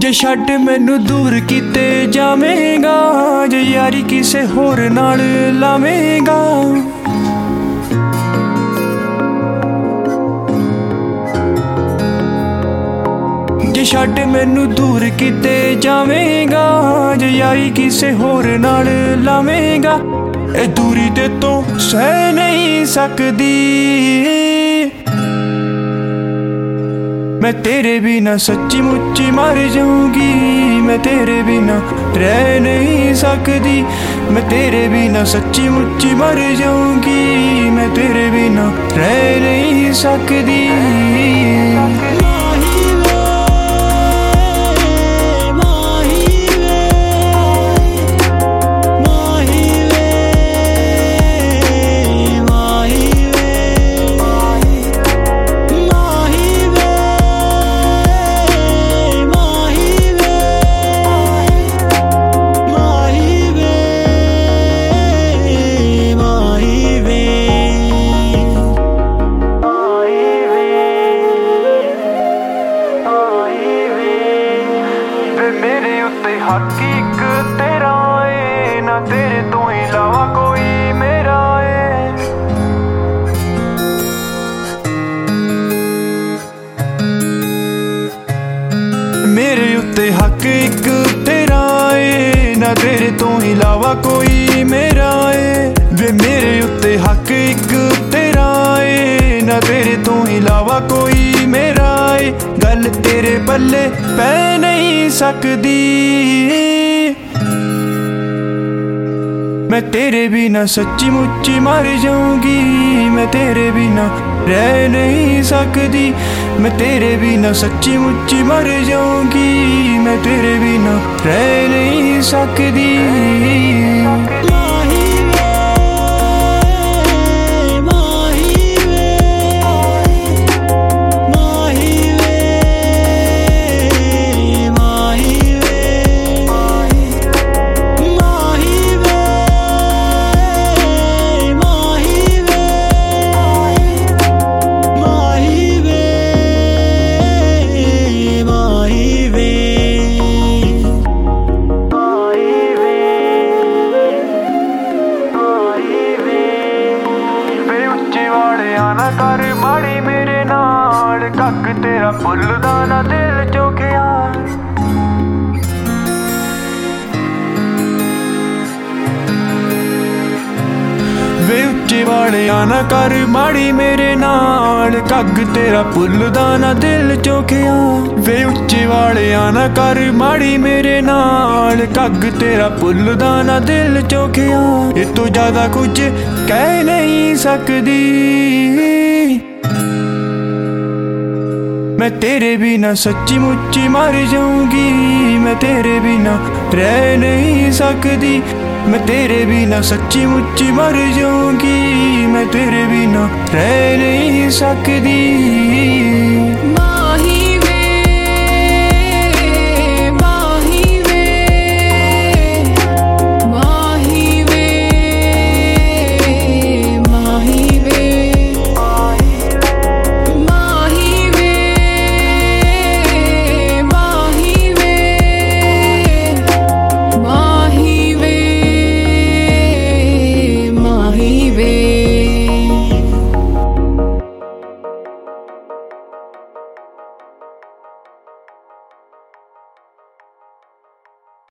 ਜੇ ਛੱਡ ਮੈਨੂੰ ਦੂਰ ਕਿਤੇ ਜਾਵੇਂਗਾ, ਜੇ ਯਾਰੀ ਕਿਸੇ ਹੋਰ ਨਾਲ ਲਾਵੇਂਗਾ। ਜੇ ਛੱਡ ਮੈਨੂੰ ਦੂਰ ਕਿਤੇ ਜਾਵੇਂਗਾ, ਜੇ ਯਾਰੀ ਕਿਸੇ ਹੋਰ ਨਾਲ ਲਾਵੇਂਗਾ। ਇਹ ਦੂਰੀ ਤੇ ਤੋਂ ਸਹਿ ਨਹੀਂ ਸਕਦੀ, मैं तेरे बिना सच्ची मुच्ची मर जाऊंगी। मैं तेरे बिना रह नहीं सकती, मैं तेरे बिना सच्ची मुच्ची मर जाऊंगी। मैं तेरे बिना रह नहीं सकती। मेरे उत्ते हक एक तेरा है, ना तेरे तो इलावा कोई मेरा है। मेरे उत्ते हक एक तेरा है, ना तेरे तो इलावा कोई मेरा है। वे मेरे उत्ते हक एक तेरा है, ना तेरे तो इलावा कोई मेरा है। गल तेरे पल्ले पै नहीं सकदी, मैं तेरे बिना सच्ची मुच्ची मर जाऊंगी। मैं तेरे बिना रह नहीं सकती, मैं तेरे बिना सच्ची मुच्ची मर जाऊंगी। मैं तेरे बिना रह नहीं सकती। ना कर माड़ी मेरे नाल, कक तेरा भुलदा ना दिल चोखिया। वे उच्चे वाले ना कर माड़ी मेरे नाल, कग तेरा भुलदा ना दिल चोखिया। वे उच्चे वाले ना कर माड़ी मेरे नाल, कग तेरा भुलदा ना दिल चोखिया। इस तो ज्यादा कुछ कह नहीं सकदी, मैं तेरे बिना सच्ची मुच्ची मर जाऊंगी। मैं तेरे बिना रह नहीं सकती, मैं तेरे बिना सच्ची मुच्ची मर जाऊंगी। मैं तेरे बिना रह नहीं सकती।